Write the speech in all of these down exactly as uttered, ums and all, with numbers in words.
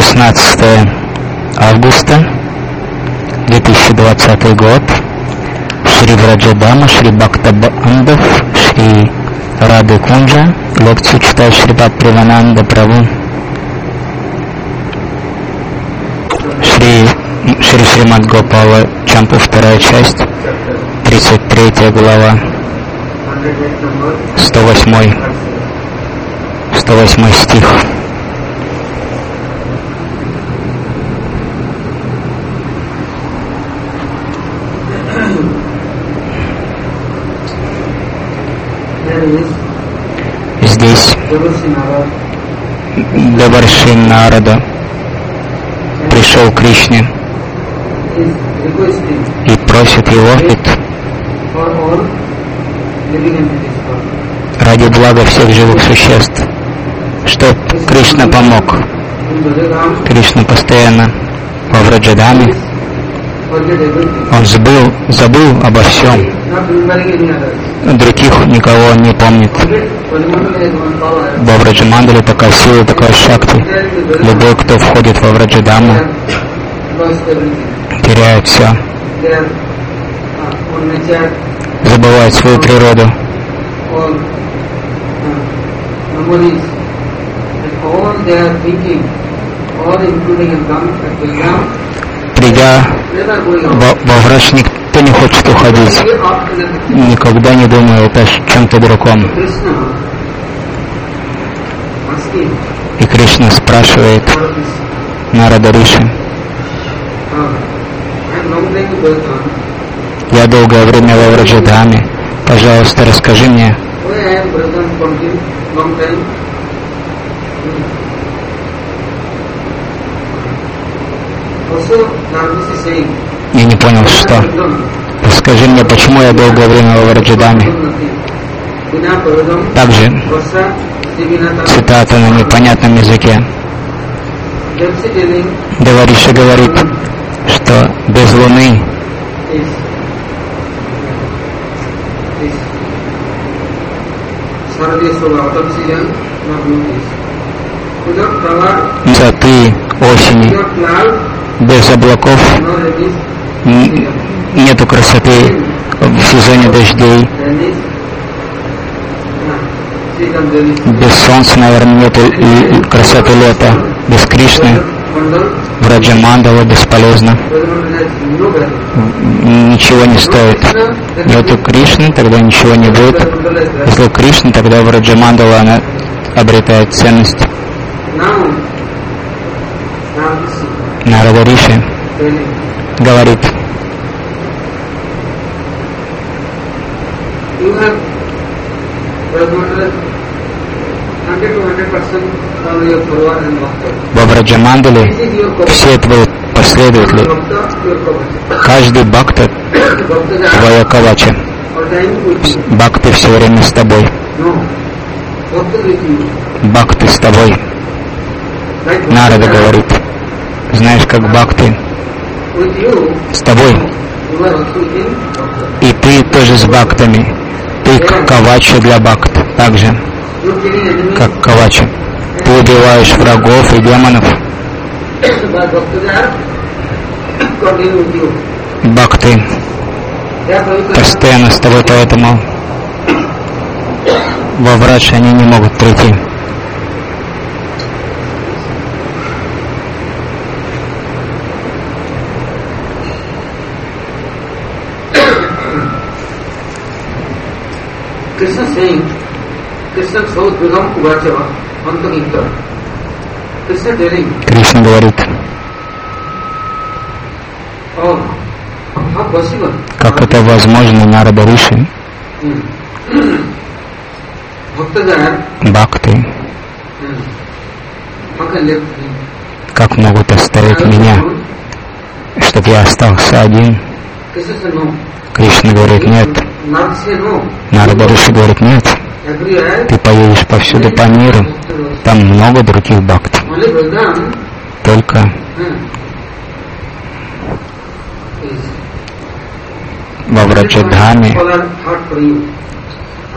шестнадцатое августа две тысячи двадцатый год. Шри Враджадама, Шри Бхактабандав, Шри Рады Кунджа. Лекцию читает Шри Бхактивинанда Прабhu. Шри Шри Шримад Гопала Чампу, вторая часть, тридцать третья глава, сто восьмой, сто восьмой стих. Здесь Деварши Нарада пришел к Кришне и просит его ради блага всех живых существ, чтобы Кришна помог. Кришна постоянно во Враджадаме, он забыл, забыл обо всем, других никого не помнит. Во Враджамандале такая сила, такая шакти. Любой, кто входит во Враджадаму, теряет все, забывает свою природу. Придя во, во врач, никто не хочет уходить, никогда не думает о чем-то другом. И Кришна спрашивает Нарада Риши: я долгое время во Враджадаме, пожалуйста, расскажи мне, я не понял, что. Расскажи мне, почему я долгое время во Враджадаме. Также цитата на непонятном языке. Девариши говорит, что без Луны высоты, осени, без облаков, нету красоты в сезоне дождей, без солнца, наверное, нету и красоты лета, без Кришны Враджамандала бесполезно, ничего не стоит. Нету Кришны, тогда ничего не будет. Если Кришна, тогда Враджамандала она обретает ценность. Нарада Риши говорит: во Враджамандале все твои последователи, каждый бхакта твоя кавача, бхакты все время с тобой, бхакты с тобой. Нарада говорит: знаешь, как бхакты с тобой, и ты тоже с бхактами, ты кавача для бхакт, так же, как кавача. Ты убиваешь врагов и демонов. Бхакты постоянно с тобой, поэтому во врач они не могут прийти. Krishna saying, Krishna so Dugam Uvachava, Antakita. Krishna telling, Кришна говорит: oh, how possible? Как это возможно, Нарада Риши? Бхакты как могут оставить меня, чтобы я остался один? Кришна говорит: нет. Нарада Риши говорит: нет. Ты поедешь повсюду по миру, там много других бхакт. Только во Враджадхаме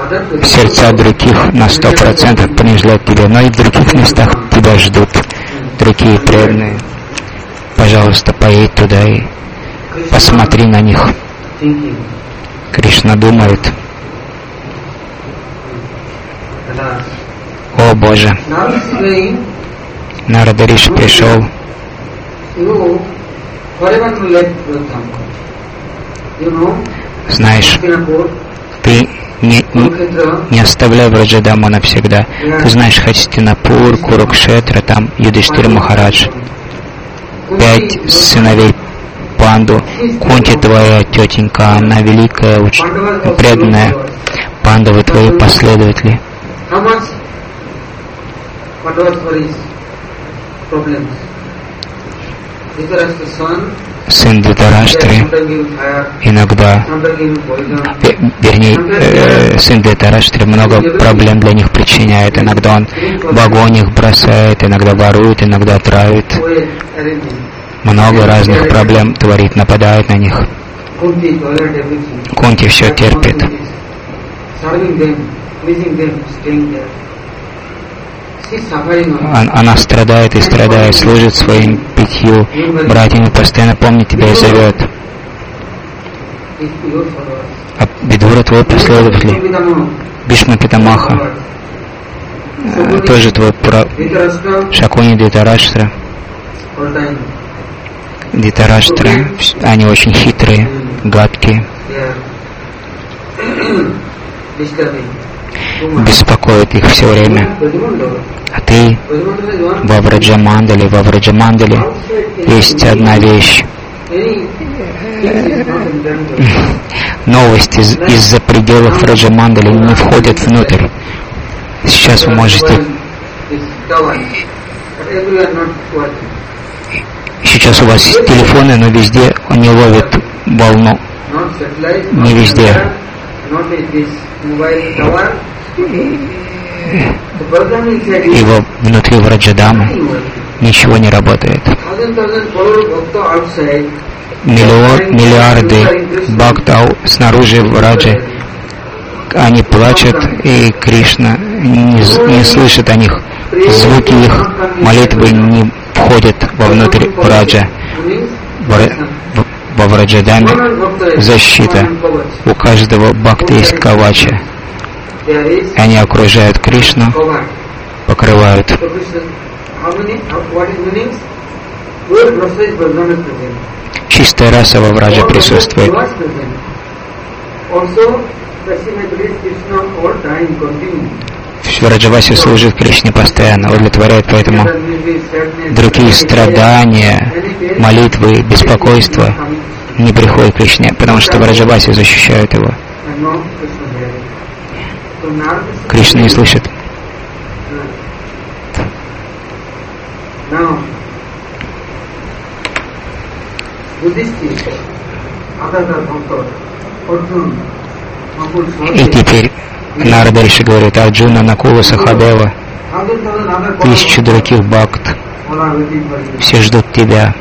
сердца других на сто процентов принадлежат тебе, но и в других местах тебя ждут. другие преданные. Пожалуйста, поедь туда и посмотри на них. Кришна думает: о Боже, Нарада Риши пришел. Знаешь, ты не, не, не оставляй Враджадаму навсегда. Ты знаешь Хастинапур, Курукшетра, там Юдхиштхира Махарадж, пять сыновей Панду, Кунти твоя тетенька, она великая, уч... преданная, Пандавы твои последователи. Сын Дитараштры иногда, вернее, э, сын Дитараштры много проблем для них причиняет. Иногда он в огонь их бросает, иногда ворует, иногда травит. Много разных проблем творит, нападает на них. Кунти все терпит. Она страдает и страдает, служит своим пятью братьям, постоянно помнит тебя и зовет. А Видура твой последователь, Бишма Питамаха, тоже твой прав... Шакуни Дитараштра. Дитараштра, они очень хитрые, гадкие, беспокоит их все время. А ты во Враджамандале, во Враджамандале есть одна вещь. Новости из- из-за пределов Враджамандали не входят внутрь. Сейчас вы можете... Сейчас у вас есть телефоны, но везде он не ловит волну. Не везде. И во, внутри Враджадамы ничего не работает. Миллион, миллиарды бхактов снаружи Враджи, они плачут, и Кришна не, не слышит о них. Звуки их молитвы не входят вовнутрь Враджа. Во Враджадаме защита. У каждого бхакта есть кавача. Они окружают Кришну, покрывают. Чистая раса во Враджа присутствует. Враджаваси служит Кришне постоянно, удовлетворяет, поэтому другие страдания, молитвы, беспокойства не приходят к Кришне, потому что Враджаваси защищают его. Кришна не слышит. И теперь Нарада Риши говорит: Арджуна, Накула, Сахадева, тысячи других бхакт, все ждут тебя.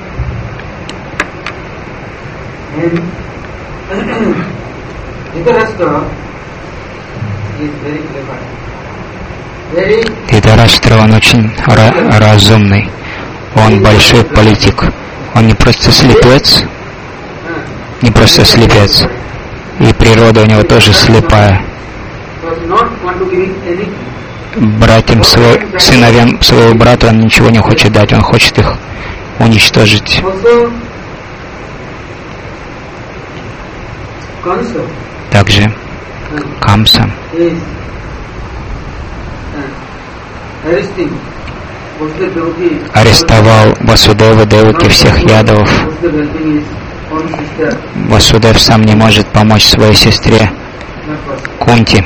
Дитараштра, он очень ra- разумный, он большой политик, он не просто слепец, не просто слепец, и природа у него тоже слепая. Братьям своего, сыновьям своего брата он ничего не хочет дать, он хочет их уничтожить. Также Камса арестовал Васудева, Деваки, всех ядовов. Васудев сам не может помочь своей сестре Кунти.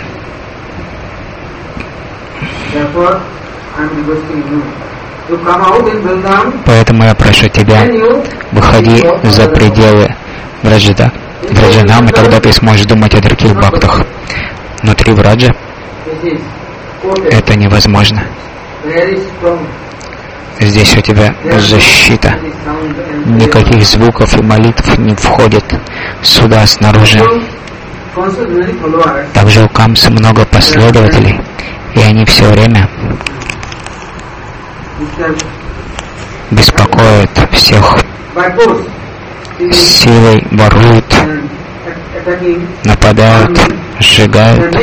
Поэтому я прошу тебя, выходи за пределы Враджада, Враджадам, и тогда ты сможешь думать о других бхактах. Внутри Враджа это невозможно. Здесь у тебя защита. Никаких звуков и молитв не входит сюда снаружи. Также у Камсы много последователей, и они все время беспокоят всех, силой воруют, нападают, сжигают.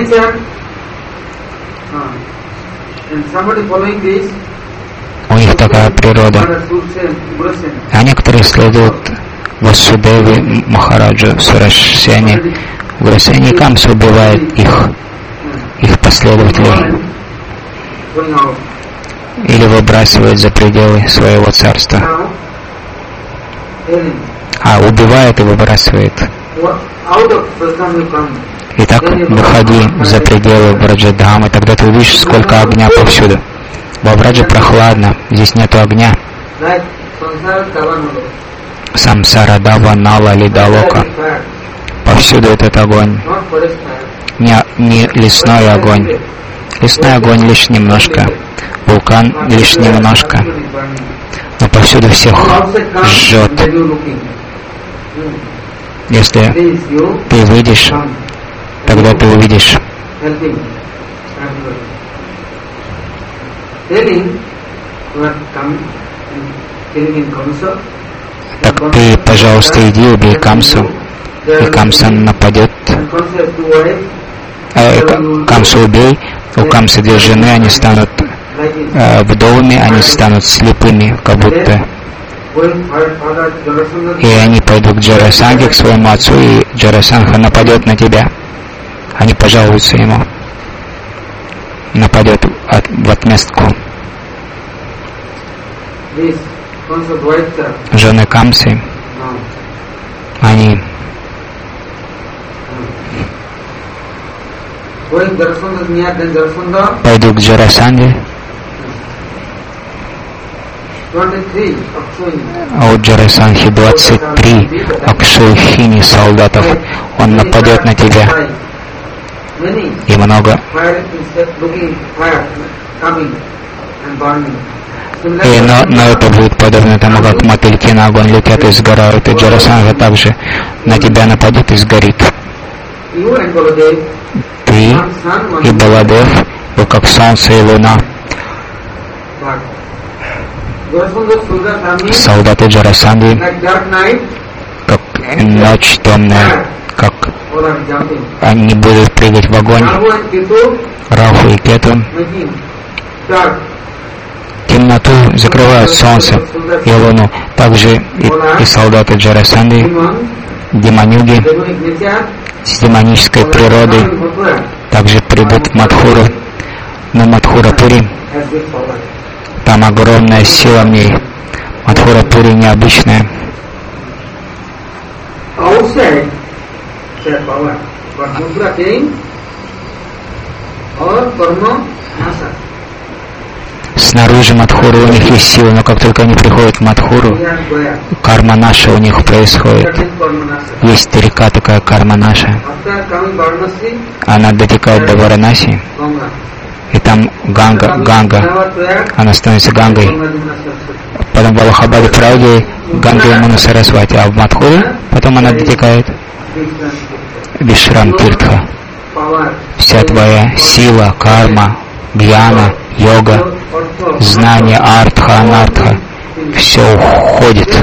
У них такая природа. А некоторые следуют Васудеве, Махараджу, Сурашсене. Уграсене Камса убивает их, их последователей. Или выбрасывает за пределы своего царства. А, убивает и выбрасывает. Итак, выходи за пределы Браджадхамы, тогда ты увидишь, сколько огня повсюду. Во Браджа прохладно, здесь нету огня. Самсара, Дава, Нала, Лидалока. Повсюду этот огонь. Не, не лесной огонь. Лесной огонь лишь немножко. Вулкан лишь немножко. Но повсюду всех жжет. Если ты выйдешь, тогда ты увидишь. Так ты, пожалуйста, иди, убей Камсу, и Камса нападет. Э, Камсу убей, у Камсы две жены, они станут э, вдовами, они станут слепыми, как будто. И они пойдут к Джарасанге, к своему отцу, и Джарасанха нападет на тебя. Они пожалуются ему. Нападет от, в отместку. Жены Камсы, они пойдут к Джарасанге. А у Джарасанхи двадцать три Акшурхини солдатов. Он нападет на тебя. И много. И, но, но это будет подобно тому, как мотыльки на огонь летят и сгорают. И Джарасанха также на тебя нападет и сгорит. Ты и Баладев, вы как солнце и луна. Солдаты Джарасанги, как ночь темная, как они будут прыгать в огонь. Раху и Кету темноту закрывают солнце и луну. Также и, и солдаты Джарасанги, демонюги с демонической природой также придут в Мадхуру. Но Мадхура-пури, там огромная сила в ней. Мадхура-пури необычная. Снаружи Мадхуры у них есть сила, но как только они приходят в Мадхуру, карма наша у них происходит. Есть река такая, карма наша. Она дотекает до Варанаси, и там Ганга, Ганга, она становится Гангой. Потом в Аллахабаде, Прауде, Ганга Ямуна Сарасвати, а в Мадхуре потом она дотекает Вишрам Тиртха. Вся твоя сила, карма, гьяна, йога, знание, артха, анартха, все уходит.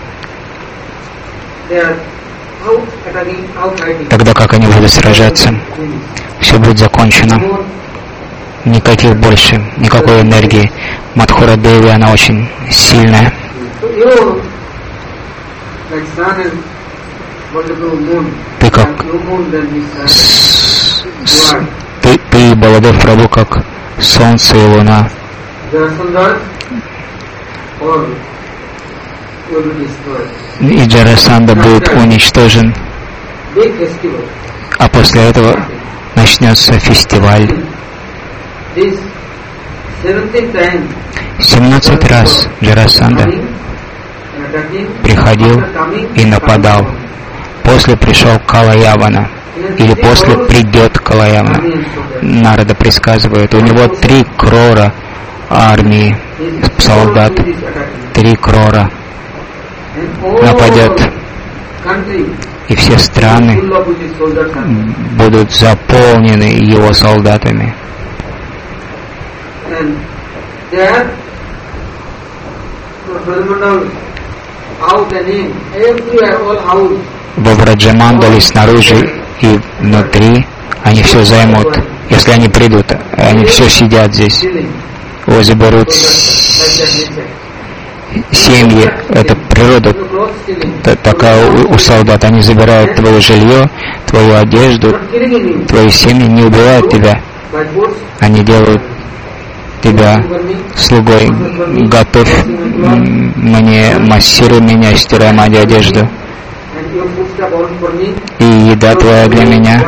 Тогда как они будут сражаться, все будет закончено. Никаких больше, никакой энергии. Мадхура Деви, она очень сильная. Ты как с, с, ты, ты, Баладев Прабху, как солнце и луна. И Джарасанда будет уничтожен. А после этого начнется фестиваль. семнадцать раз Джарасанда приходил и нападал. После пришел Калаявана. Или после придет Калаявана. Нарада предсказывает. У него три крора армии солдат. Три крора нападет. И все страны будут заполнены его солдатами. во Враджамандале снаружи и внутри, они все займут. Если они придут, они все сидят здесь. О, заберут семьи, это природа такая у, у солдат. Они забирают твое жилье, твою одежду, твои семьи, не убивают тебя. Они делают тебя слугой. Готовь мне, массируй меня, стирай мою одежду. И еда твоя для меня,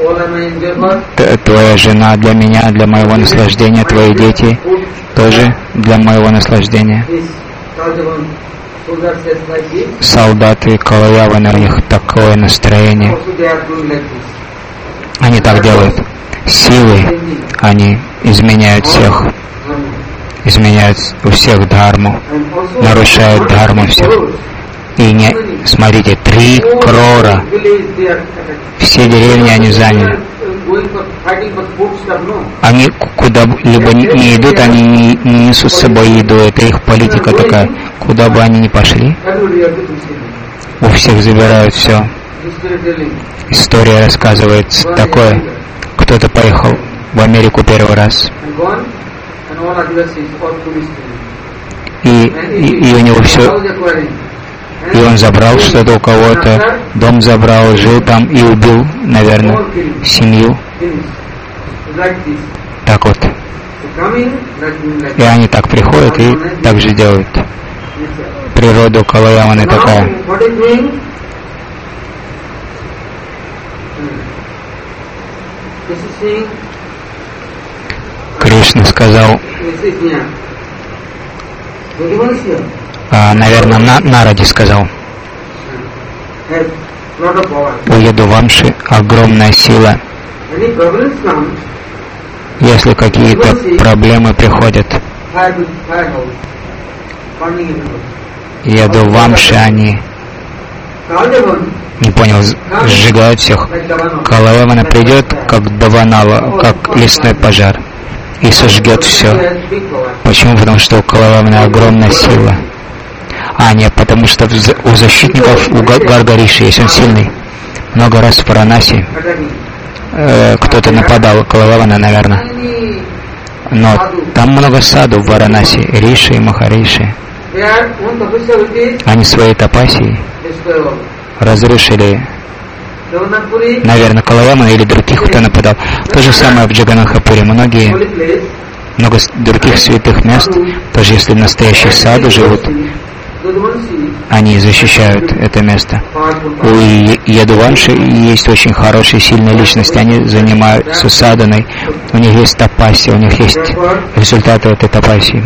твоя жена для меня, для моего наслаждения, твои дети тоже для моего наслаждения. Солдаты Калаяваны, у них такое настроение. Они так делают. Силы, они изменяют всех, изменяют у всех дхарму, нарушают дхарму всех. И не, смотрите, три крора, все деревни они заняли. Они куда-либо не идут, они не, не несут с собой еду, это их политика такая. Куда бы они ни пошли, у всех забирают все. История рассказывает такое. Кто-то поехал в Америку первый раз, и, и, и у него все, и он забрал что-то у кого-то, дом забрал, жил там и убил, наверное, семью. Так вот. И они так приходят и так же делают. Природа Калаяваны такая. Кришна сказал, а, наверное, на, Нараде сказал, у Ядувамши огромная сила. Если какие-то проблемы приходят, Ядувамши, они, не понял, сжигают всех. Калаявана придет, как Даванала, как лесной пожар, и сожгет все. Почему? Потому что у Калаявана огромная сила. А, нет, потому что у защитников, у Гаргариши есть, он сильный. Много раз в Варанаси э, кто-то нападал, Калаявана, наверное. Но там много саду в Варанаси, Риши и Махариши. Они своей тапасией разрушили, наверное, Калаявана или других, кто нападал. То же самое в Джаганнатхапуре. Многие, много других святых мест, даже если в настоящей саду живут, они защищают это место. У Ядувамши есть очень хорошие, сильные личности. Они занимаются саданой. У них есть тапасия, у них есть результаты этой тапасии.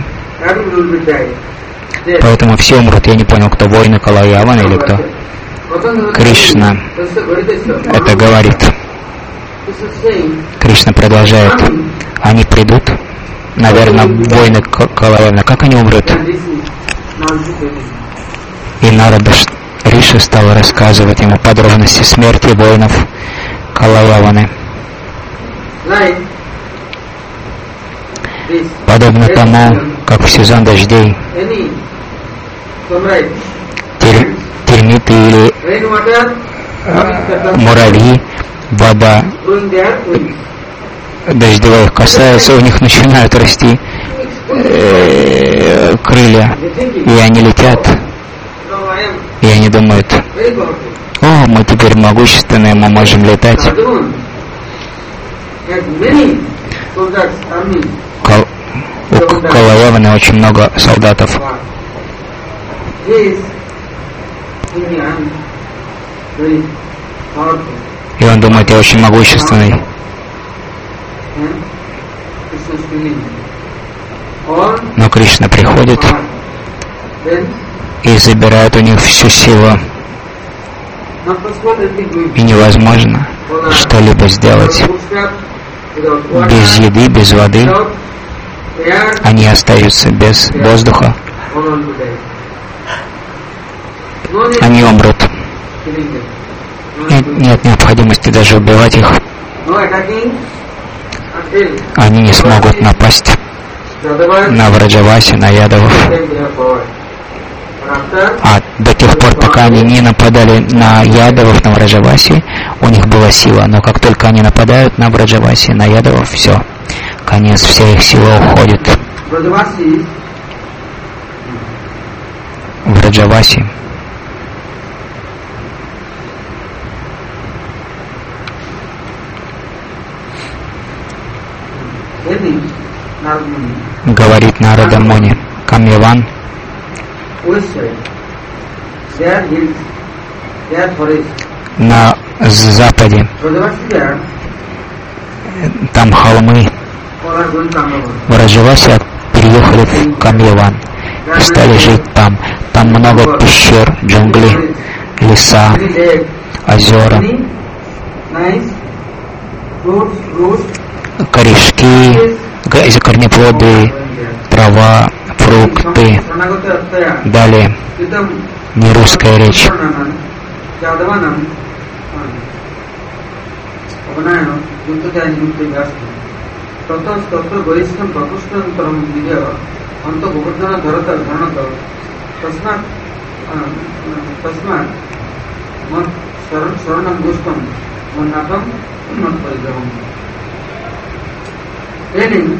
Поэтому все умрут. Я не понял, кто воины Калаяваны или кто. Кришна это говорит. Кришна продолжает. Они придут, наверное, воины Калаяваны. Как они умрут? И Нарада Риши стал рассказывать ему подробности смерти воинов Калаяваны. Подобно тому, как в сезон дождей тер, термиты или э, муравьи, вода дождевая их касается, у них начинают расти э, крылья, и они летят, и они думают: о, мы теперь могущественные, мы можем летать. Кал, у Калаяваны очень много солдатов. И он думает: я очень могущественный. Но Кришна приходит и забирает у них всю силу. И невозможно что-либо сделать. Без еды, без воды. Они остаются без воздуха. Они умрут. Нет, нет необходимости даже убивать их. Они не смогут напасть на Враджаваси, на Ядавов. А до тех пор, пока они не нападали на ядовов, на Враджаваси, у них была сила. Но как только они нападают на Враджаваси, на ядовов, все, конец, вся их сила уходит. Враджаваси. Говорит Нарада Муни, Камьяван, на западе, там холмы, Враджаваси переехали в Камьяван и стали жить там. Там много пещер, джунгли, леса, озера, корешки, корнеплоды, трава, фрукты. Далее, не русская речь. Training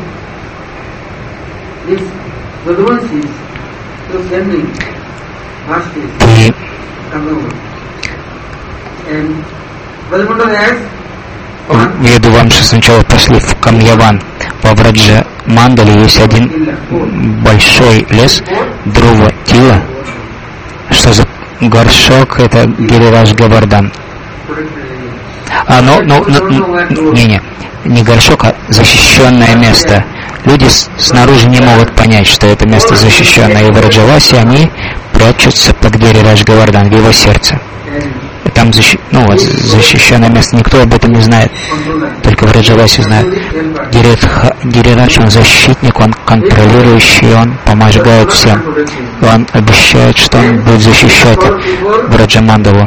is Yadvansis to sending Bhashtis come over. And Vajramandala has Ведувамши сначала пошли в Камьяван. Во Враджа Мандале есть один большой лес, Друва Тила. Что за горшок? Это Гирирадж Говардхан. А, ну, ну, ну, не, не, не горшок, а защищенное место. Люди снаружи не могут понять, что это место защищенное. И в Враджаваси они прячутся под Гирирадж Говардхан, в его сердце. И там защи... ну, вот, защищенное место. Никто об этом не знает. Только в Враджаваси знает. Гирирадж, он защитник, он контролирующий, он помогает всем. И он обещает, что он будет защищать Враджамандалу.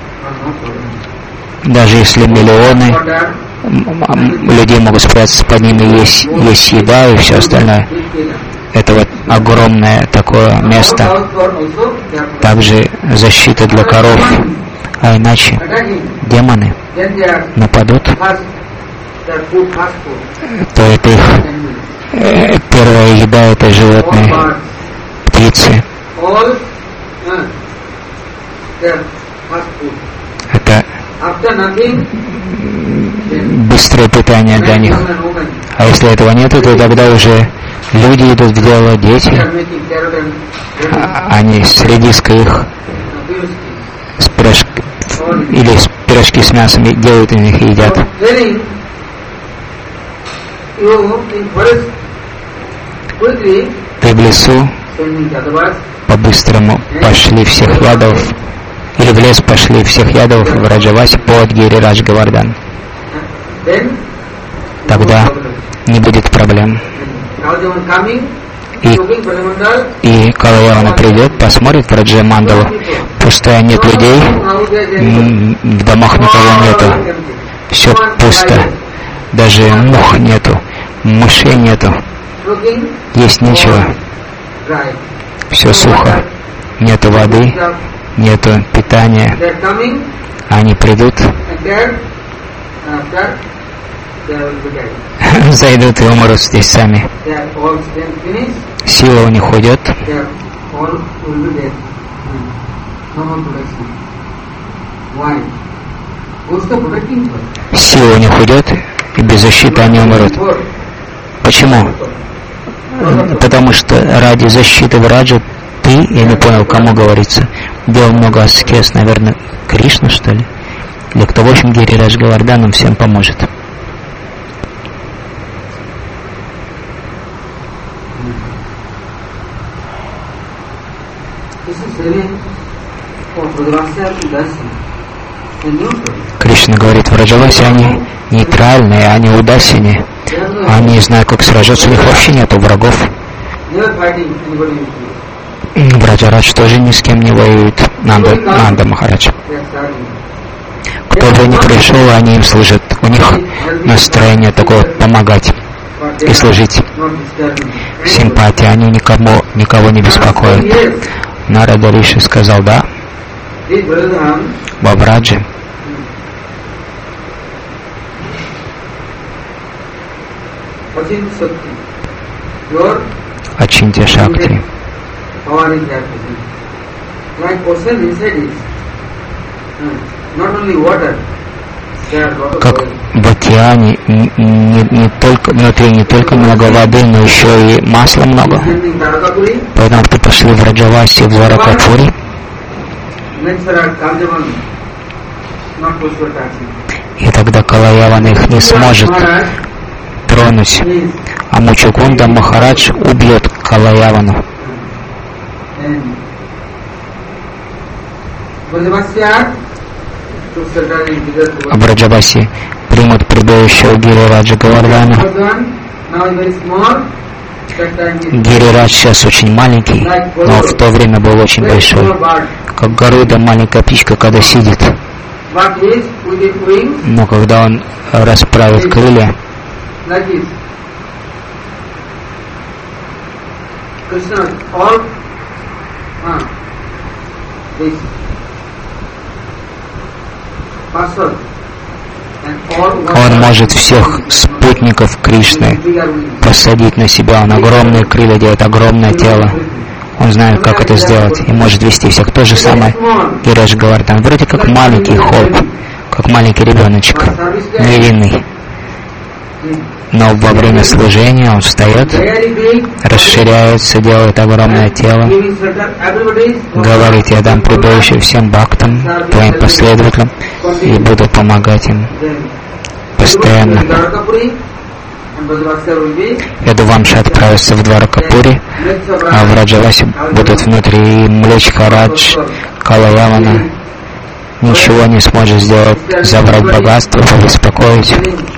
Даже если миллионы людей могут спрятаться под ними, есть, есть еда и все остальное. Это вот огромное такое место. Также защита для коров. А иначе демоны нападут, то это их э, первая еда, это животные, птицы. Это быстрое питание для них. А если этого нет, то тогда уже люди идут в дело, дети. Они с редиской их с пирожки, или с пирожки с мясом делают и них и едят. Ты в лесу по-быстрому пошли всех ядов, или в лес пошли всех ядов в Враджаваси под Гирирадж Говардхан. Тогда не будет проблем. И, и Калаявана придет, посмотрит Враджамандалу. Пустая, нет людей, в домах никого нету. Все пусто. Даже мух нету, мышей нету. Есть нечего. Все сухо. Нету воды, нету питания. Они придут, зайдут и умрут здесь сами. Сила у них уйдет. Сила у них уйдет, и без защиты они умрут. Почему? Потому что ради защиты Враджа ты, я не понял, кому говорится, делал много аскез, наверное, Кришна, что ли? Или кто, в общем, Гирирадж Говардхан нам всем поможет. Кришна говорит, в Враджаваси они нейтральные, они удасини. Они знают, как сражаться, у них вообще нету врагов. Враджарадж тоже ни с кем не воюет. Нанда, Нанда Махарадж. Кто бы ни пришел, они им служат. У них настроение такое помогать и служить. Симпатия, они никому, никого не беспокоят. Нарада Риши сказал, да, во Врадже Ачинтя Шакти. Как в океане не, не только, внутри не только много воды, но еще и масла много. Поэтому ты пошли в Раджаваси, в Дваракапури. И тогда Калаяван их не сможет тронуть. А Мучукунда Махарадж убьет Калаявану. В Браджаваси примут прибежище Гирираджа Говардхана. Гирирадж сейчас очень маленький, но в то время был очень большой. Как Гаруда, маленькая птичка, когда сидит. Но когда он расправит крылья, он может всех спутников Кришны посадить на себя. Он огромные крылья делает, огромное тело. Он знает, как это сделать, и может вести всех. То же самое Гирирадж Говардхан. Вроде как маленький холп, как маленький ребеночек, невинный. Но во время служения он встает, расширяется, делает огромное тело, говорит: я дам прибежище всем бхактам, твоим последователям, и буду помогать им постоянно. Ядувамша отправится в Дваракапури, а в Раджавасе будут внутри Млечка Радж, Калаявана. Ничего не сможет сделать, забрать богатство, побеспокоить,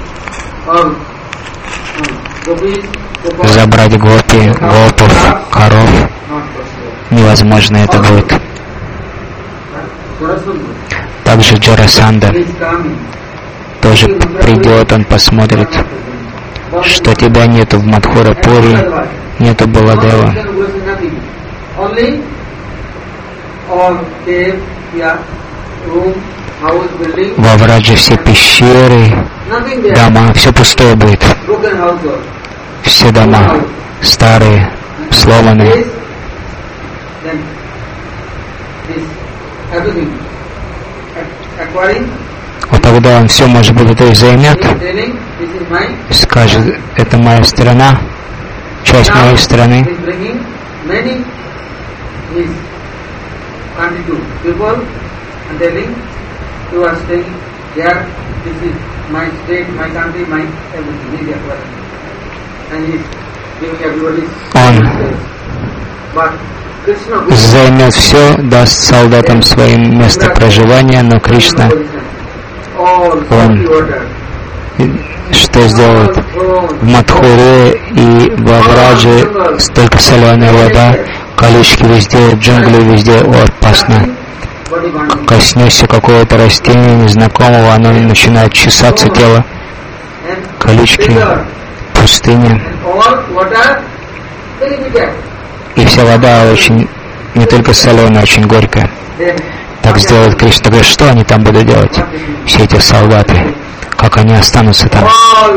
забрать гопи, гопов, коров. Невозможно это будет. Также Джарасанда тоже придет, он посмотрит, что тебя нету в Мадхурапури, нету Баладева. Во Врадже все пещеры, дома, все пустое будет. Все дома старые, сломанные. Вот тогда он все, может быть, это и займет, скажет: это моя страна, часть моей страны. Он займет все, даст солдатам своим место проживания, но Кришна, он что сделает? В Мадхуре и во Врадже столько соленая вода, колючки везде, джунгли везде, опасно. Коснешься какого-то растения незнакомого, оно начинает чесаться тело. Колючки, пустыня. И вся вода очень, не только соленая, очень горькая. Так сделает Кришна. Тогда что они там будут делать? Все эти солдаты. Как они останутся там?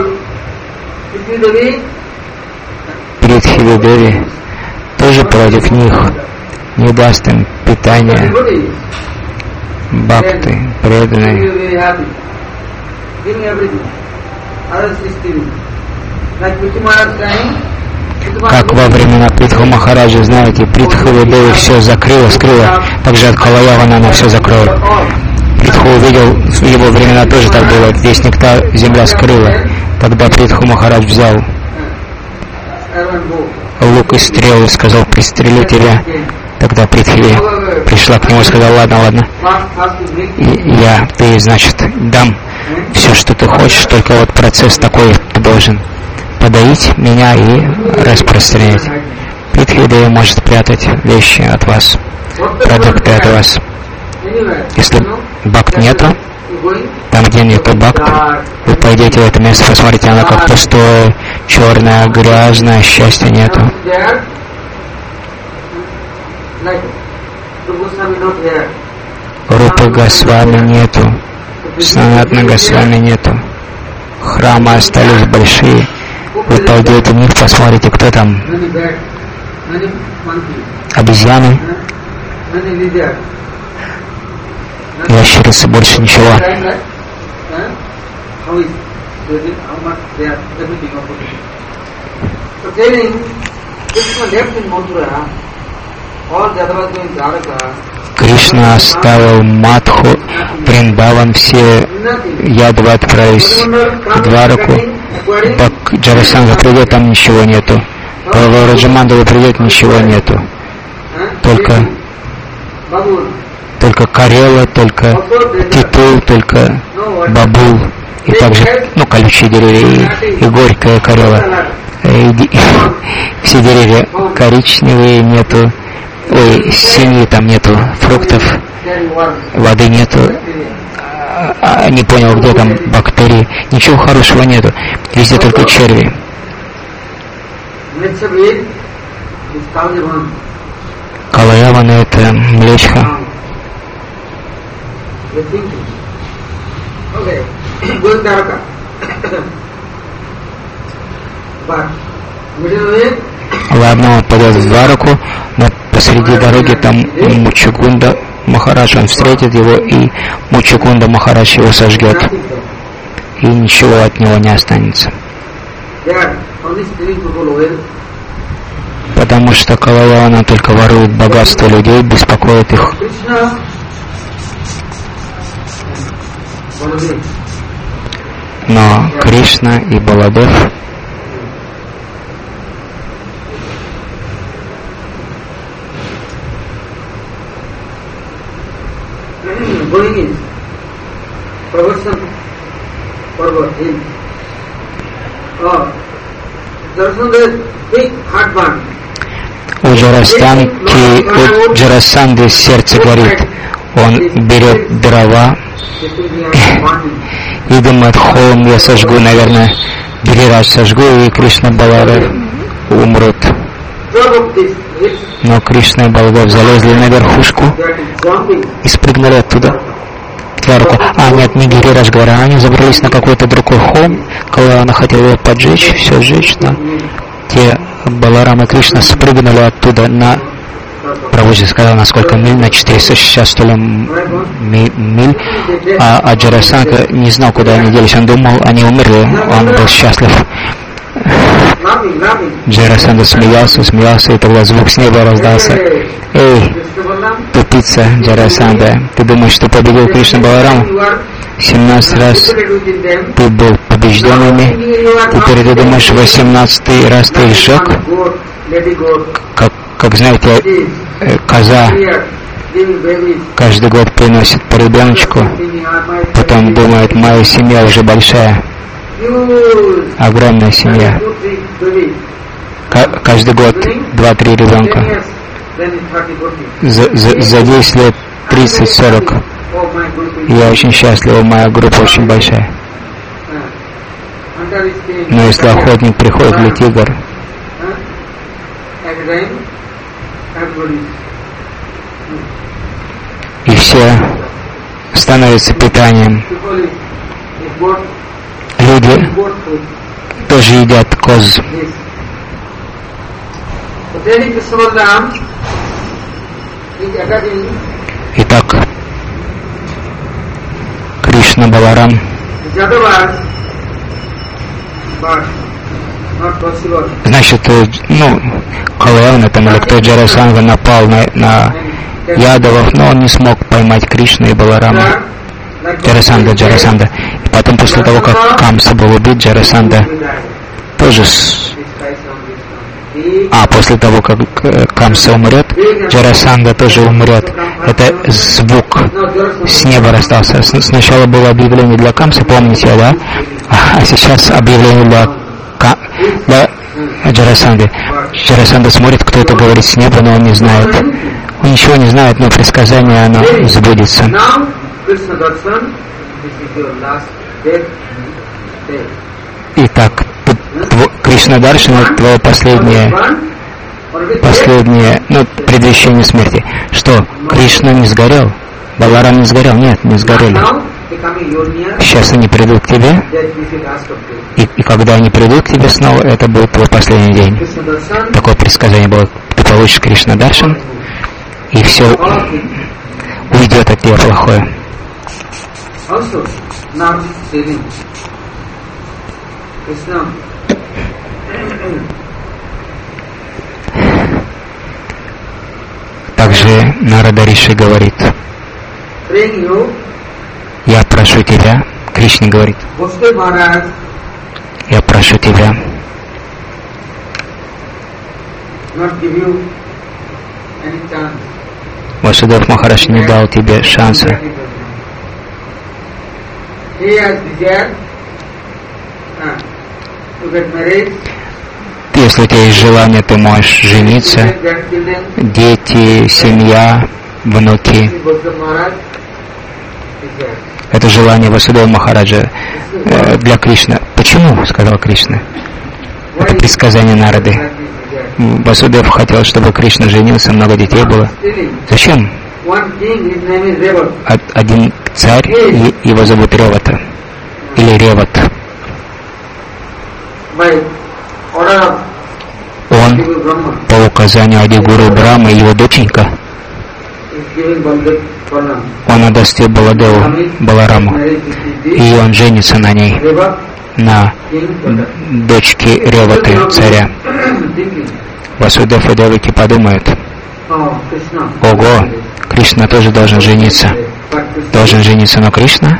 Притхиви-деви тоже против них. Не даст им питания. Бхакты, преданные. Как во времена Притху Махараджа, знаете, Притху-деви все закрыла, скрыла. Также от Калаявана она все закроет. Притху увидел, в его времена тоже так было. Весь нектар земля скрыла. Тогда Притху Махарадж взял лук и стрелы, сказал: пристрели тебя. Тогда Притхви пришла к нему и сказала: ладно, ладно, и я, ты, значит, дам все, что ты хочешь, только вот процесс такой, ты должен подоить меня и распространять. Притхви может прятать вещи от вас, продукты от вас. Если бхакт нету, там, где нету бхакта, вы пойдете в это место, посмотрите, оно как пустое, черное, грязное, счастья нету. Рупы Госвами нету, Санатана Госвами нету. Храмы остались большие. Вы пойдете в них, посмотрите, кто там. Обезьяны, ящерицы, больше ничего. Кришна оставил Мадху, Вриндаван, все ядвы отправились в Двараку. Джарасандха придет, там ничего нету. Раджамандала придет, ничего нету. Только, только Карела, только Титул, только Бабул. И также, ну, колючие деревья и, и горькая Карела. И, и, все деревья коричневые, нету. Ой, синие, там нету фруктов, воды нету. А, не понял, где там бактерии. Ничего хорошего нету. Везде только черви. Калаявана — это млечка. Ладно, он пойдет в Двараку, но посреди дороги там Муччакунда Махарадж, он встретит его, и Муччакунда Махарадж его сожгет. И ничего от него не останется. Потому что Калаявана только ворует богатство людей, беспокоит их. Но Кришна и Баладев у Джарастанки, у Джарасанды сердце горит. Он берет дрова и думает: холм я сожгу, наверное, Гирирадж сожгу, и Кришна Баладев умрут. Но Кришна и Баладев залезли на верхушку и спрыгнули оттуда. А, нет, не Гирирадж, говоря, они забрались на какой-то другой холм, когда она хотела его поджечь, все сжечь, но те Баларам и Кришна спрыгнули оттуда на... Прабхуджи сказал, на сколько миль, на четыреста шестьдесят что ли миль, а, а Джарасандха не знал, куда они делись, он думал, они умерли, он был счастлив. Джарасандха смеялся, смеялся, и тогда звук с неба раздался: «Эй, тупица Джарасандха, ты думаешь, что победил Кришна Баларам? семнадцать раз ты был побежденными, теперь ты думаешь, восемнадцатый раз ты их сжег? Как, как знаете, коза каждый год приносит по ребеночку, потом думает, моя семья уже большая, огромная семья. К- каждый год два-три ребенка. За, за, за десять лет тридцать-сорок. Я очень счастлива, моя группа очень большая. Но если охотник приходит или тигр, и все становятся питанием. Люди тоже едят коз. Итак, Кришна Баларам значит, ну, Калаявана там или кто, Джарасандха напал на, на Ядавов, но он не смог поймать Кришну и Баларама. Джарасандха, Джарасандха. И потом, после того, как Камса был убит, Джарасандха тоже с... А, после того, как Камса умрет, Джарасандха тоже умрет. Это звук с неба расстался. Сначала было объявление для Камса, помните, да? А сейчас объявление для, для Джарасандхы. Джарасандха смотрит, кто это говорит с неба, но он не знает. Он ничего не знает, но предсказание, оно сбудется. Итак, Кришна Даршана — это твое последнее последнее, ну, предвещение смерти. Что, Кришна не сгорел? Баларам не сгорел? Нет, не сгорели. Сейчас они придут к тебе, и, и когда они придут к тебе снова, это будет твой последний день. Такое предсказание было. Ты получишь Кришна Даршан, и все уйдет от тебя плохое. Также Нарада Риши говорит: я прошу тебя, Кришна говорит, я прошу тебя Васудев Махарадж не дал тебе шанса. Если у тебя есть желание, ты можешь жениться, дети, семья, внуки. Это желание Васудева Махараджа э, для Кришны. Почему? Сказал Кришна. Это предсказание Нарады. Васудев хотел, чтобы Кришна женился, много детей было. Зачем? Один царь, его зовут Ревата. Или Реват. Он по указанию Адигуру Брахмы, его доченька, он отдаст ее Баладеву, Балараму, и он женится на ней, на дочке Реваты, царя. Васудев и Деваки подумают: ого, Кришна тоже должен жениться. Должен жениться, но Кришна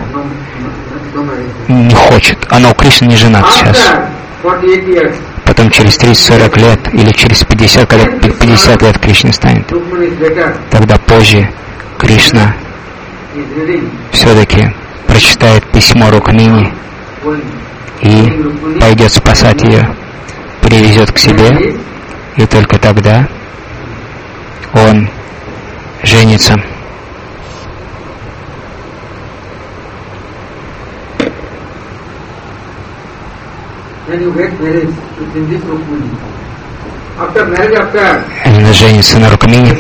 не хочет. А но Кришна не женат сейчас. Потом через тридцать-сорок лет или через пятьдесят лет, пятьдесят лет Кришне станет. Тогда позже Кришна все-таки прочитает письмо Рукмини и пойдет спасать ее, привезет к себе, и только тогда он женится. Она женится на Рукмини.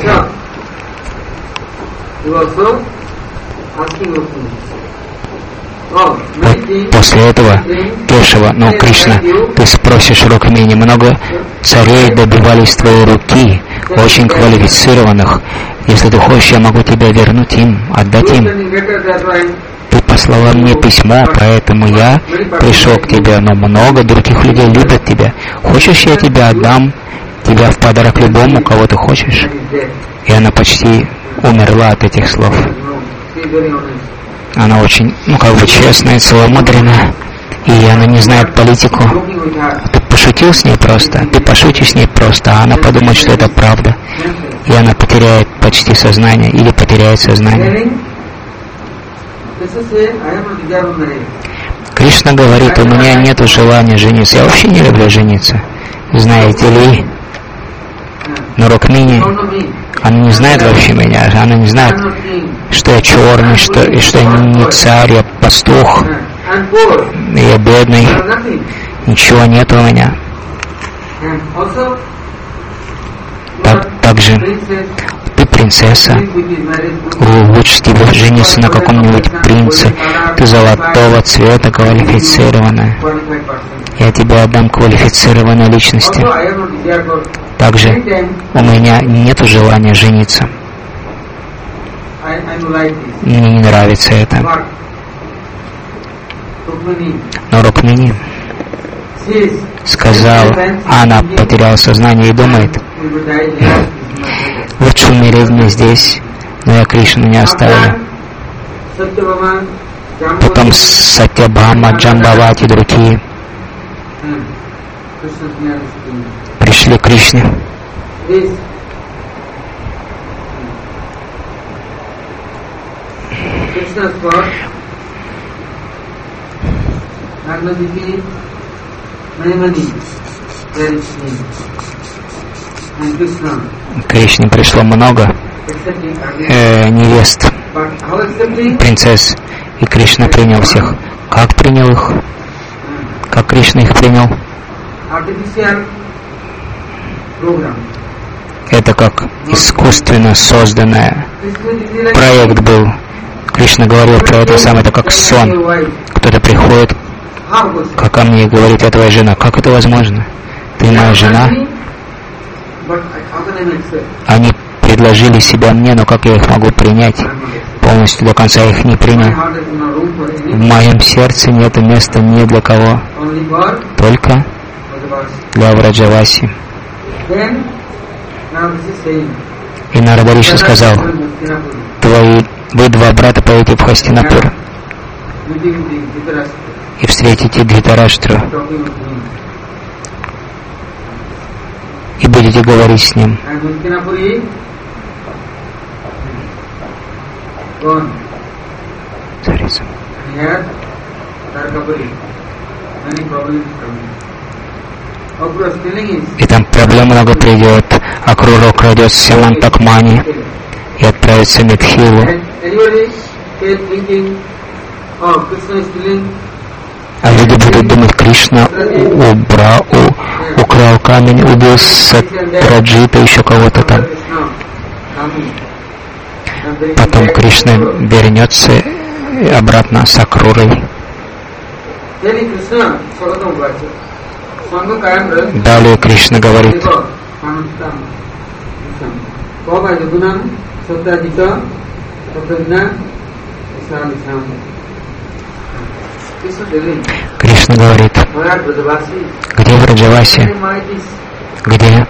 После этого Кешава, ну, Кришна, ты спросишь Рукмини, много царей добивались твоей руки, очень квалифицированных. Если ты хочешь, я могу тебя вернуть им, отдать им. Ты послала мне письмо, поэтому я пришел к тебе, но много других людей любят тебя. Хочешь, я тебя отдам, тебя в подарок любому, кого ты хочешь? И она почти умерла от этих слов. Она очень, ну, как бы честная, целомудренная, и она не знает политику. Ты пошутил с ней просто, ты пошутишь с ней просто, а она подумает, что это правда. И она потеряет почти сознание или потеряет сознание. Кришна говорит: у меня нет желания жениться. Я вообще не люблю жениться. Знаете ли? Но Рукмини, она не знает вообще меня. Она не знает, что я черный, что, и что я не царь, я пастух. Я бедный. Ничего нет у меня. Так, также ты принцесса. Лучше тебе жениться на каком-нибудь принце. Ты золотого цвета, квалифицированная. Я тебе отдам квалифицированной личности. Также у меня нет желания жениться. Мне не нравится это. Но Рукмини сказал, она потеряла сознание и думает: лучше умереть мне здесь, но я Кришну не оставлю. Потом Сатьябхама, Джамбавати и другие пришли к Кришне. К Кришне пришло много э, невест, принцесс, и Кришна принял всех. Как принял их? Как Кришна их принял? Это как искусственно созданное. Проект был. Кришна говорил про это сам, это как сон. Кто-то приходит ко мне и говорит: я твоя жена. Как это возможно? Ты моя жена? Они предложили себя мне, но как я их могу принять? Полностью до конца их не принял. В моем сердце нет места ни для кого, только для Враджаваси. И Нарада Риши сказал: твои, вы два брата поедете в Хастинапур и встретите Дхитараштру и будете говорить с ним. Царица. И там проблем много придет. Акрура украдет Симантакмани и отправится в Мидхилу. А люди будут думать: Кришна убрал, у, украл камень, убил Сатраджита, еще кого-то там. Потом Кришна вернется обратно с Акрурой. Далее Кришна говорит: Кришна говорит: где Враджаваси? Где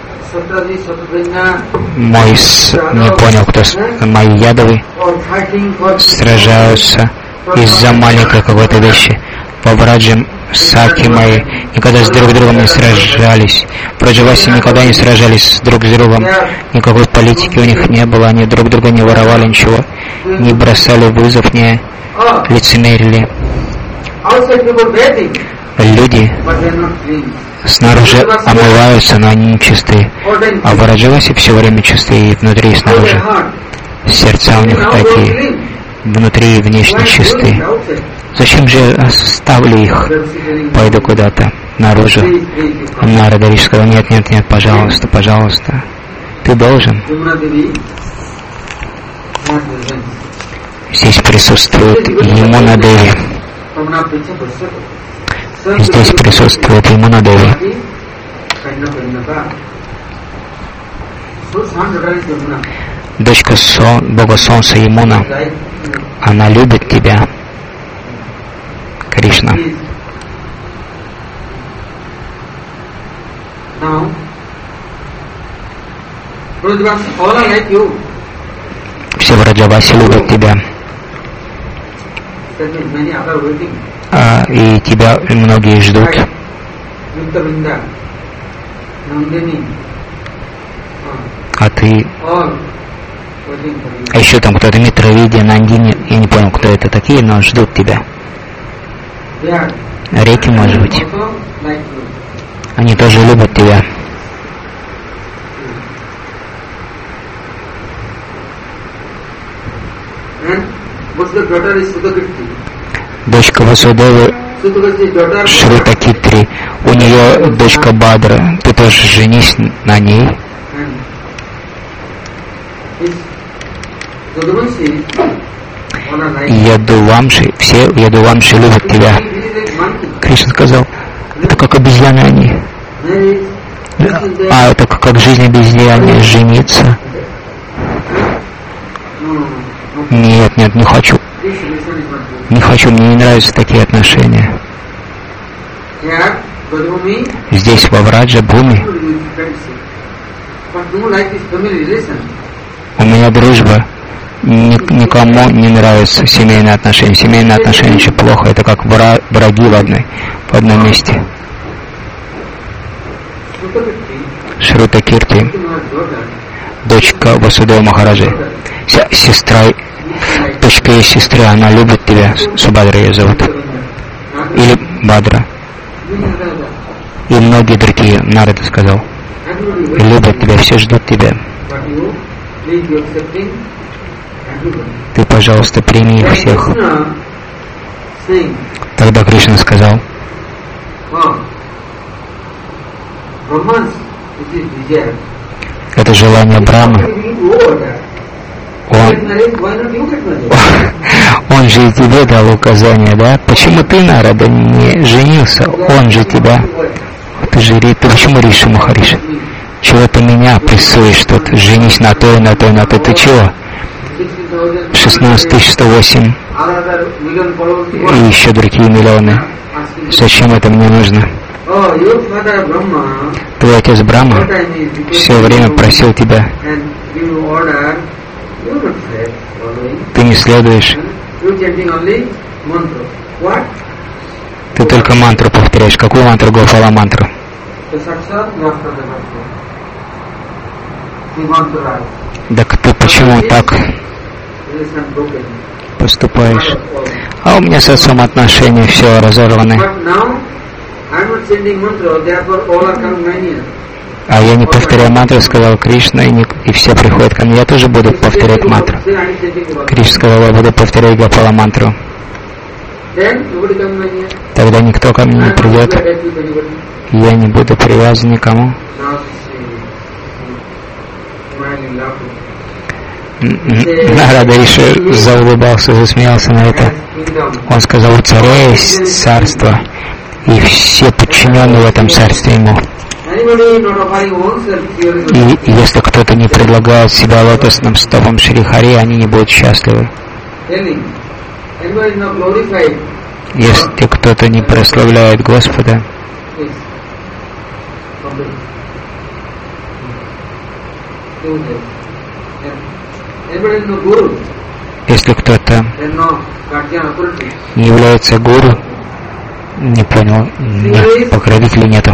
мой с... не понял, кто мои ядовы сражаются из-за маленькой какой-то вещи. По Враджам Саки мои никогда с друг другом не сражались. Враджаваси никогда не сражались друг с другом. Никакой политики у них не было. Они друг друга не воровали ничего. Не бросали вызов, не лицемерили. Люди снаружи омываются, но они не чистые. А в Враджаваси все время чистые и внутри, и снаружи. Сердца у них такие, внутри и внешне чистые. Зачем же оставлю их? Пойду куда-то наружу. Нарада Риши сказал: нет, нет, нет, пожалуйста, пожалуйста. Ты должен. Здесь присутствует Ямуна Деви. Здесь присутствует Ямуна Деви. Дочка Сон, Бога Солнца Ямуна. Она любит тебя, Кришна. Все Враджаваси любят тебя. А, и тебя многие ждут. А ты... А еще там кто-то Митравидия, Нандини, я не понял, кто это такие, но ждут тебя. Реки, может быть. Они тоже любят тебя. Дочка Васудевы Шрутакитри, у нее дочка Бадра, ты тоже женись на ней. Ядувамши, все Ядувамши любят тебя. Кришна сказал: это как обезьяны они. А это как жизнь обезьяны, жениться. Нет, нет, не хочу. Не хочу, мне не нравятся такие отношения. Здесь, во Враджа Бхуми, у меня дружба. Никому не нравятся семейные отношения. Семейные отношения очень плохо. Это как враги в одной, в одном месте. Шрута Кирти, дочка Васудева Махараджи, сестра, дочка ее сестры, она любит тебя. Субадра ее зовут. Или Бадра. И многие другие, Нарада сказал. И любят тебя, все ждут тебя. Ты, пожалуйста, прими их всех. Тогда Кришна сказал: Это желание Брахмы. Он, он же и тебе дал указание, да? Почему ты, Нарада, не женился? Он же тебя. Ты же, ты почему Риши Махариши? Чего ты меня прессуешь тут? Женись на той, на той, на той. Ты чего? шестнадцать тысяч сто восемь и еще другие миллионы. Зачем это мне нужно? Твой отец Брахма все время просил тебя. Ты не следуешь. Ты только мантру повторяешь. Какую мантру? Гопала мантру. Так ты почему так поступаешь? А у меня с отцом отношения все разорваны. А я не повторяю мантру, сказал Кришна, и, не, и все приходят ко мне. Я тоже буду повторять мантру. Кришна сказал, я буду повторять Гопала мантру. Тогда никто ко мне не придет. Я не буду привязан никому. Нарада Риши заулыбался, засмеялся на это. Он сказал, у царя есть царство, и все подчиненные в этом царстве ему. И если кто-то не предлагает себя лотосным стопам Шри Хари, они не будут счастливы. Если кто-то не прославляет Господа, если кто-то не является гуру, не понял, нет, покровителей нету.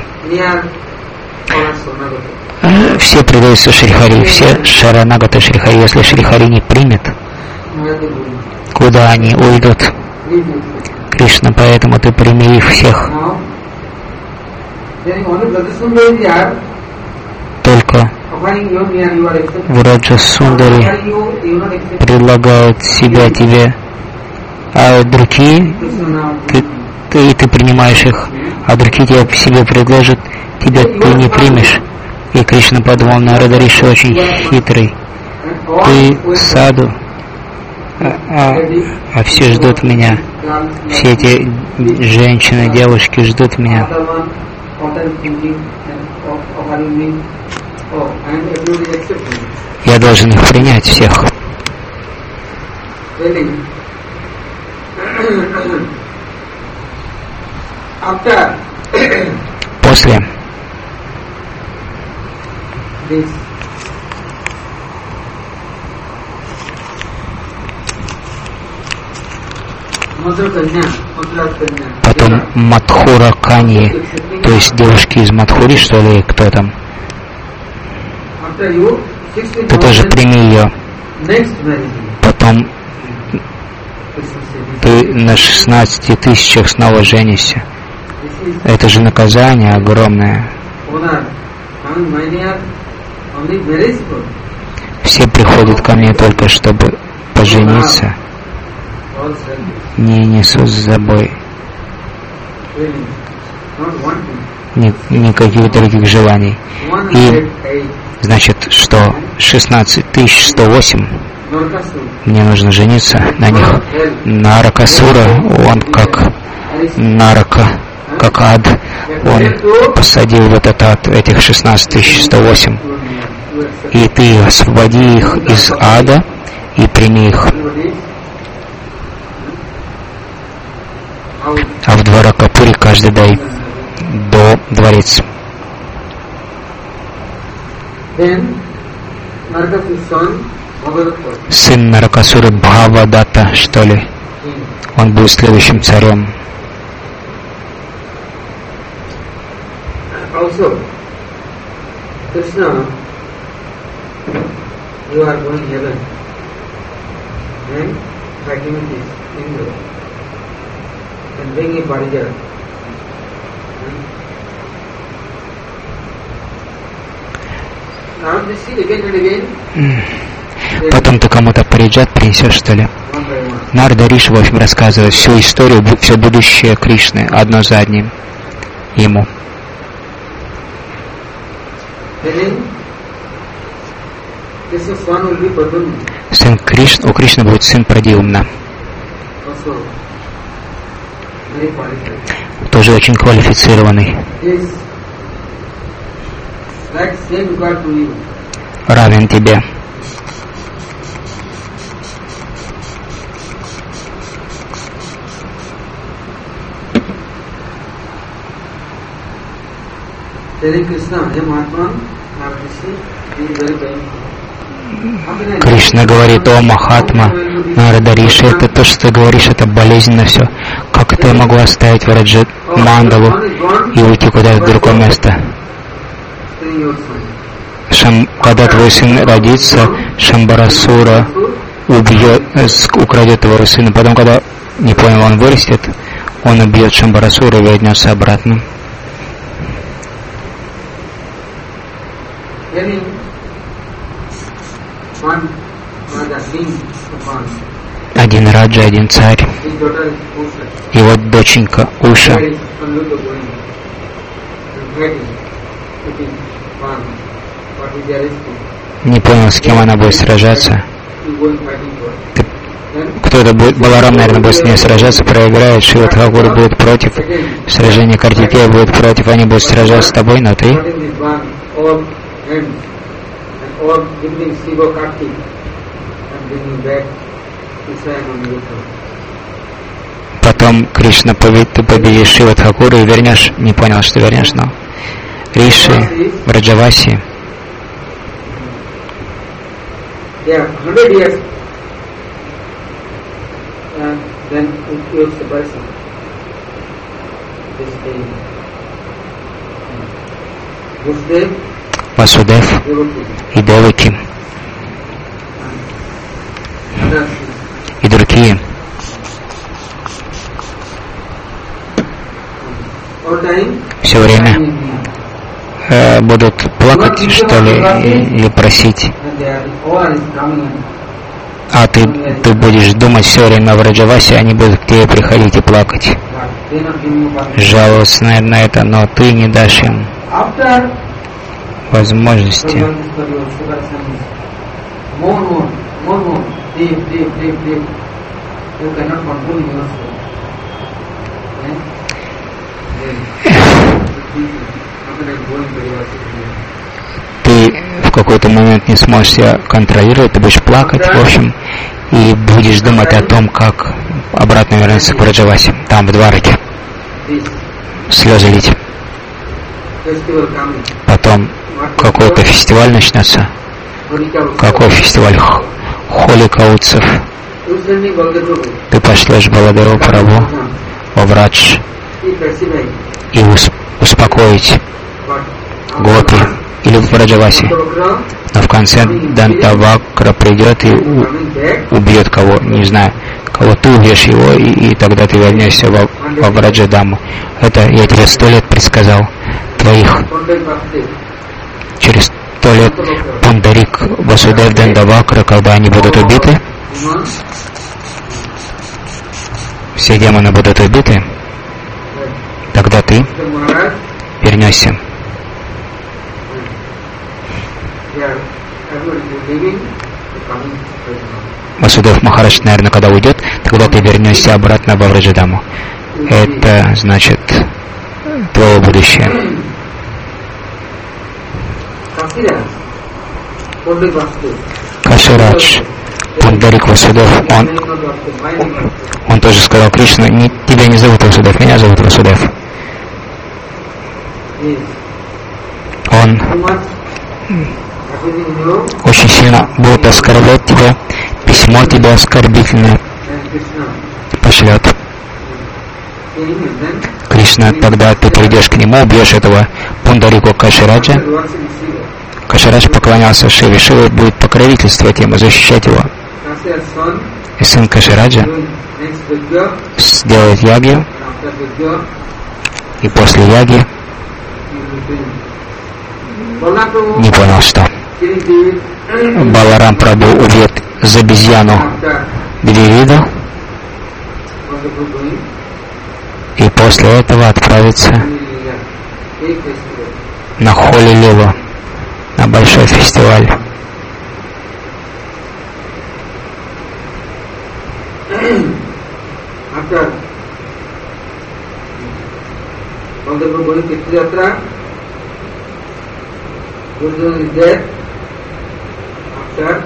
Все предаются Шрихари, все Шаранагата Шрихари. Если Шрихари не примет, куда они уйдут? Кришна, поэтому ты прими их всех. Только Враджа Сундари предлагают себя тебе, а другие, ты, ты, ты принимаешь их, а другие тебя себе предложат, тебя ты не примешь. И Кришна подумал, Нарада Риши очень хитрый. Ты саду, а, а, а все ждут меня. Все эти женщины, девушки ждут меня. Я должен их принять всех. После потом Мадхура Каньи, то есть девушки из Мадхури, что ли, кто там? Ты тоже прими ее. Потом ты на шестнадцати тысячах снова женишься. Это же наказание огромное. Все приходят ко мне только чтобы пожениться. Не несут с собой ни, никаких других желаний. И значит, что шестнадцать тысяч сто восемь мне нужно жениться на них. Наракасура, он как Нарака, как ад, он посадил в этот ад этих шестнадцать тысяч сто восемь. И ты освободи их из ада и прими их. А в Дваракапуре каждый дай до дворец. Сын Наракасуры Бхавадата, что ли? Он был следующим царем. Потом ты кому-то париджат принесешь, что ли? Нарада Риши, в общем, рассказывает всю историю, все будущее Кришны, одно за одним ему. Сын Кришны, у Кришны будет сын Прадьюмна. Тоже очень квалифицированный. Равен тебе. Кришна говорит: о Махатма, Нарада Риши, это то, что ты говоришь, это болезненно все. Как это я могу оставить Враджа Мандалу и уйти куда-то в другое место? Шам, когда твой сын родится, Шамбарасура убьет, украдет твоего сына. Потом, когда, не понял, он вырастет, он убьет Шамбарасура и вернется обратно. Один раджа, один царь. И вот доченька Уша. Не понял, с кем она будет сражаться. Кто-то будет, Баларам, наверное, будет с ней сражаться, проиграет, Шива Тхакур будет против, сражение Картикея будет против, они будут сражаться с тобой, но ты... Потом Кришна победит, ты победишь Шива Тхакура и вернешь, не понял, что вернешь, но Риши, Враджаваси. Васудев и Деваки и другие. Все время э, будут плакать, что ли, или просить. А ты, ты будешь думать все время о Враджавасе, они будут к тебе приходить и плакать, жаловаться на, на это, но ты не дашь им возможности. Ты в какой-то момент не сможешь себя контролировать, ты будешь плакать, в общем, и будешь думать о том, как обратно вернуться к Враджавасе, там, в Двараке, слезы лить. Потом какой-то фестиваль начнется. Какой фестиваль? Холикаутцев. Ты пошлешь Баладару Прабху во Врадж и усп- успокоить Гопи или в Враджавасе. Но в конце Дантавакра придет и у- убьет кого, не знаю, кого ты убьешь его, и, и тогда ты вернешься во, во Враджадаму. Это я тебе сто лет предсказал. Твоих через сто лет Пундарик, Васудев, Дандавакра, когда они будут убиты, все демоны будут убиты, тогда ты вернешься. Васудев Махарадж, наверное, когда уйдет, тогда ты вернешься обратно во Враджадаму. Это значит твое будущее. Каширадж, Пундарик Васудев, он, он тоже сказал: Кришна, не, тебя не зовут Васудев, меня зовут Васудев. Он очень сильно будет оскорблять тебя, письмо тебе оскорбительное пошлет. Кришна, тогда ты придешь к нему, убьешь этого Пундарику Кашираджа. Каширадж поклонялся Шиве, Шива будет покровительствовать ему, защищать его. И сын Кашираджа сделает ягью, и после яги не понял, что Баларам Прабху убьет за обезьяну Двивиду, и после этого отправится на Холи Лилу, на большой фестиваль. After Baldev going to Tirthayatra, Gurudevana is there. After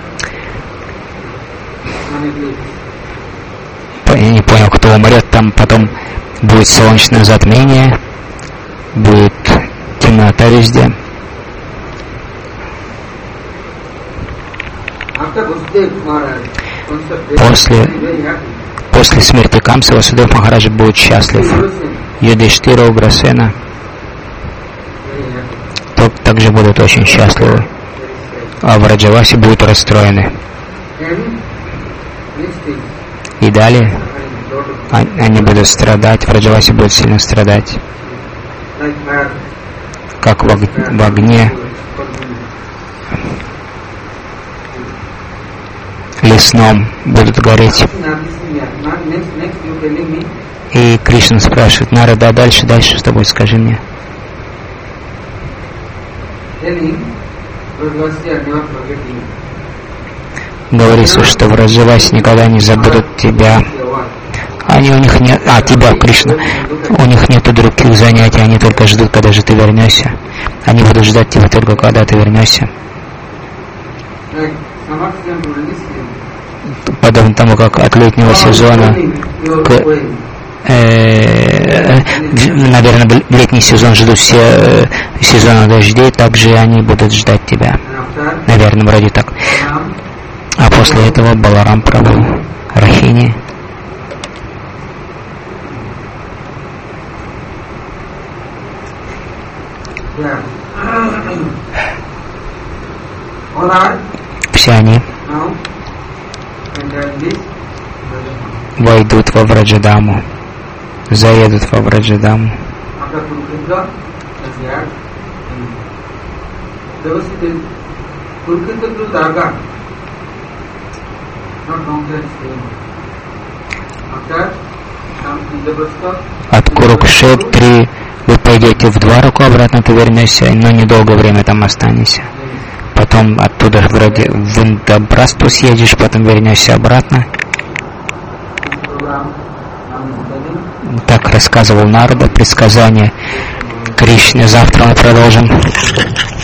Я не понял, кто умрет, там потом будет солнечное затмение, будет темнота везде. После, после смерти Камсы Васудев Махараджа будет счастлив. Юдхиштира, Уграсена также будут очень счастливы, а Враджаваси будут расстроены. И далее они будут страдать, Враджаваси будут сильно страдать, как в огне лесном будут гореть. И Кришна спрашивает: Нарада, дальше, дальше что будет, скажи мне. Говорится, что Враджаваси никогда не забудут тебя. Они у них нет, а тебя, Кришна, у них нету других занятий, они только ждут, когда же ты вернешься. Они будут ждать тебя только, когда ты вернешься. Подобно тому, как от летнего сезона к, э, наверное, в летний сезон ждут все э, сезона дождей, также они будут ждать тебя. Наверное, вроде так. А после этого Баларам Прабху, Рахини. Все они войдут во Враджадаму, заедут во Враджадаму. От Курукшетри вы пойдете в Двараку, обратно ты вернешься, но недолгое время там останешься. Потом оттуда вроде в Индабрасту съедешь, потом вернешься обратно. Так рассказывал Нарада, предсказание Кришны. Завтра мы продолжим.